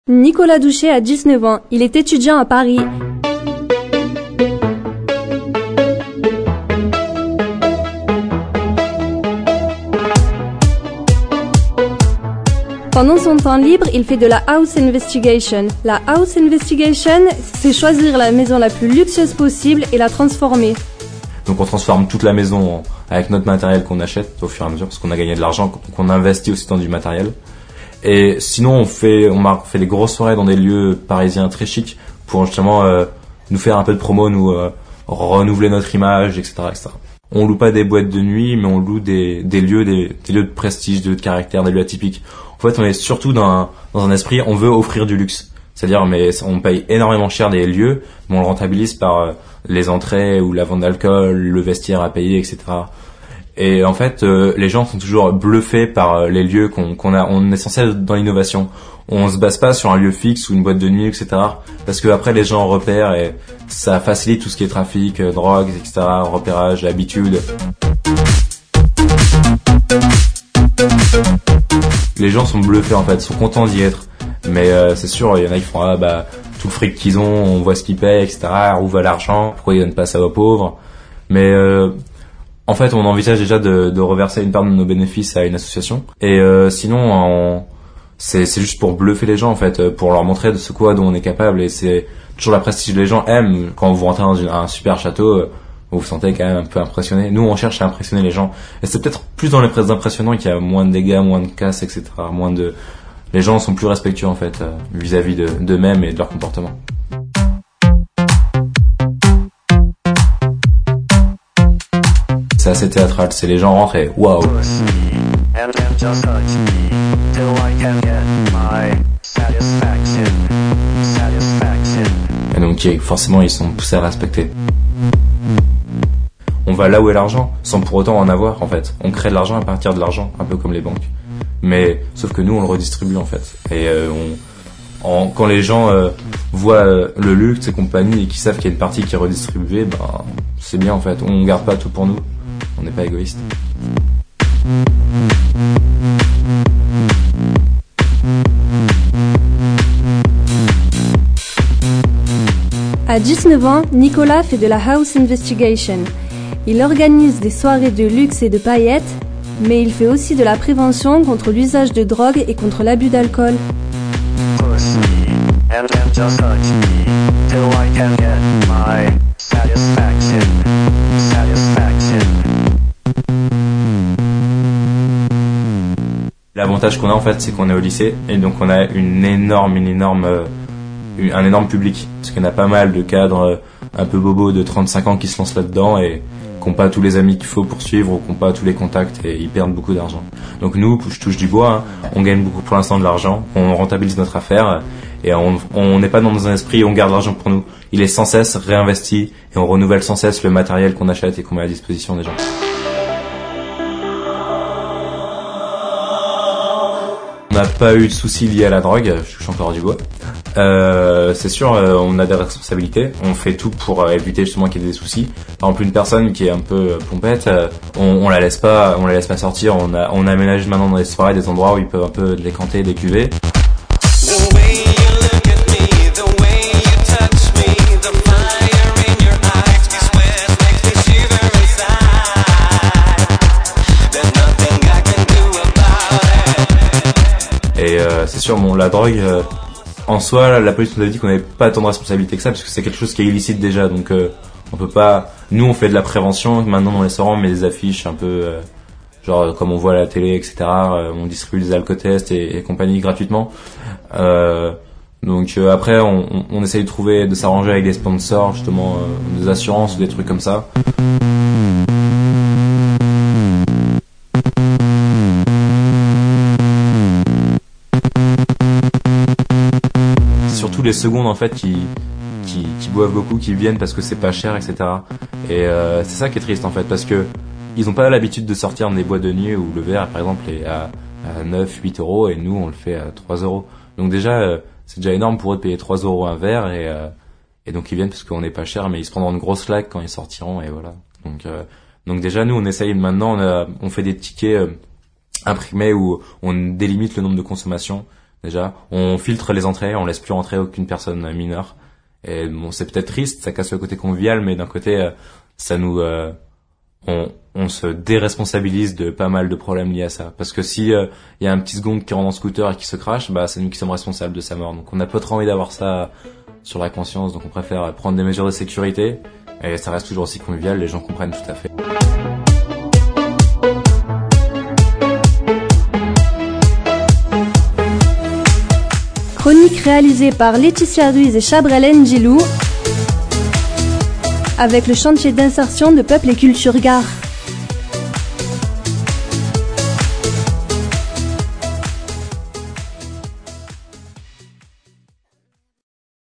Nicolas Douchet a 19 ans, il est étudiant à Paris. Pendant son temps libre, il fait de la house investigation. La house investigation, c'est choisir la maison la plus luxueuse possible et la transformer. Donc on transforme toute la maison avec notre matériel qu'on achète au fur et à mesure, parce qu'on a gagné de l'argent, qu'on investit aussi dans du matériel. Et sinon on fait des grosses soirées dans des lieux parisiens très chics pour justement nous faire un peu de promo, nous renouveler notre image, etc., etc. On loue pas des boîtes de nuit, mais on loue des lieux de prestige, des lieux de caractère, des lieux atypiques. En fait, on est surtout dans un esprit, on veut offrir du luxe. C'est-à-dire, mais on paye énormément cher des lieux, mais on le rentabilise par les entrées ou la vente d'alcool, le vestiaire à payer, etc. Et en fait, les gens sont toujours bluffés par les lieux qu'on a. On est censé être dans l'innovation. On se base pas sur un lieu fixe ou une boîte de nuit, etc. Parce que après, les gens repèrent et ça facilite tout ce qui est trafic, drogue, etc., repérage, habitude. Les gens sont bluffés en fait, sont contents d'y être. Mais c'est sûr, il y en a qui font tout le fric qu'ils ont, on voit ce qu'ils payent, etc. Où va l'argent? Pourquoi ils donnent pas ça aux pauvres? Mais en fait, on envisage déjà de reverser une part de nos bénéfices à une association. Et sinon, c'est juste pour bluffer les gens en fait, pour leur montrer de ce quoi dont on est capable. Et c'est toujours la prestige. Les gens aiment quand vous rentrez dans un super château. Vous vous sentez quand même un peu impressionné. Nous, on cherche à impressionner les gens. Et c'est peut-être plus dans les presses impressionnants qu'il y a moins de dégâts, moins de casse, etc. Les gens sont plus respectueux, en fait, vis-à-vis d'eux-mêmes et de leur comportement. C'est assez théâtral. C'est les gens rentrent et waouh! Et donc, forcément, ils sont poussés à respecter. On va là où est l'argent, sans pour autant en avoir en fait. On crée de l'argent à partir de l'argent, un peu comme les banques. Mais sauf que nous, on le redistribue en fait. Et quand les gens voient le luxe et compagnie et qu'ils savent qu'il y a une partie qui est redistribuée, c'est bien en fait. On garde pas tout pour nous. On n'est pas égoïste. À 19 ans, Nicolas fait de la house investigation. Il organise des soirées de luxe et de paillettes, mais il fait aussi de la prévention contre l'usage de drogue et contre l'abus d'alcool. L'avantage qu'on a en fait, c'est qu'on est au lycée et donc on a un énorme public. Parce qu'il y en a pas mal de cadres un peu bobos de 35 ans qui se lancent là-dedans et qui n'ont pas tous les amis qu'il faut pour suivre ou qui n'ont pas tous les contacts et ils perdent beaucoup d'argent. Donc nous, je touche du bois, on gagne beaucoup pour l'instant de l'argent, on rentabilise notre affaire et on n'est pas dans un esprit où on garde l'argent pour nous. Il est sans cesse réinvesti et on renouvelle sans cesse le matériel qu'on achète et qu'on met à disposition des gens. On n'a pas eu de soucis liés à la drogue, je touche encore du bois. C'est sûr, on a des responsabilités, on fait tout pour éviter justement qu'il y ait des soucis. Par exemple, une personne qui est un peu pompette, on la laisse pas sortir, on aménage maintenant dans les soirées des endroits où ils peuvent un peu décanter, décuver. Et c'est sûr, la drogue, en soi, la police nous a dit qu'on n'avait pas tant de responsabilité que ça, parce que c'est quelque chose qui est illicite déjà, donc on peut pas... Nous, on fait de la prévention, maintenant dans les restaurants, on met des affiches un peu, genre comme on voit à la télé, etc. On distribue des alcotests et compagnie gratuitement. Donc après, on essaye de s'arranger avec des sponsors, justement, des assurances ou des trucs comme ça. Surtout les secondes en fait qui boivent beaucoup, qui viennent parce que c'est pas cher, etc. Et c'est ça qui est triste en fait, parce que ils ont pas l'habitude de sortir dans des boîtes de nuit où le verre par exemple est à 9-8 euros et nous on le fait à 3 euros. Donc déjà c'est déjà énorme pour eux de payer 3 euros un verre et donc ils viennent parce qu'on est pas cher, mais ils se prendront une grosse claque quand ils sortiront et voilà. Donc déjà nous on essaye maintenant, on fait des tickets imprimés où on délimite le nombre de consommations. déjà. On filtre les entrées, on laisse plus rentrer aucune personne mineure. Et bon, c'est peut-être triste, ça casse le côté convivial, mais d'un côté, ça nous, on se déresponsabilise de pas mal de problèmes liés à ça. Parce que si y a un petit second qui rentre en scooter et qui se crache, bah c'est nous qui sommes responsables de sa mort. Donc on a pas trop envie d'avoir ça sur la conscience, donc on préfère prendre des mesures de sécurité. Et ça reste toujours aussi convivial, les gens comprennent tout à fait. Chronique réalisée par Laetitia Ruiz et Chabrel Njilou avec le chantier d'insertion de Peuple et Culture Gare.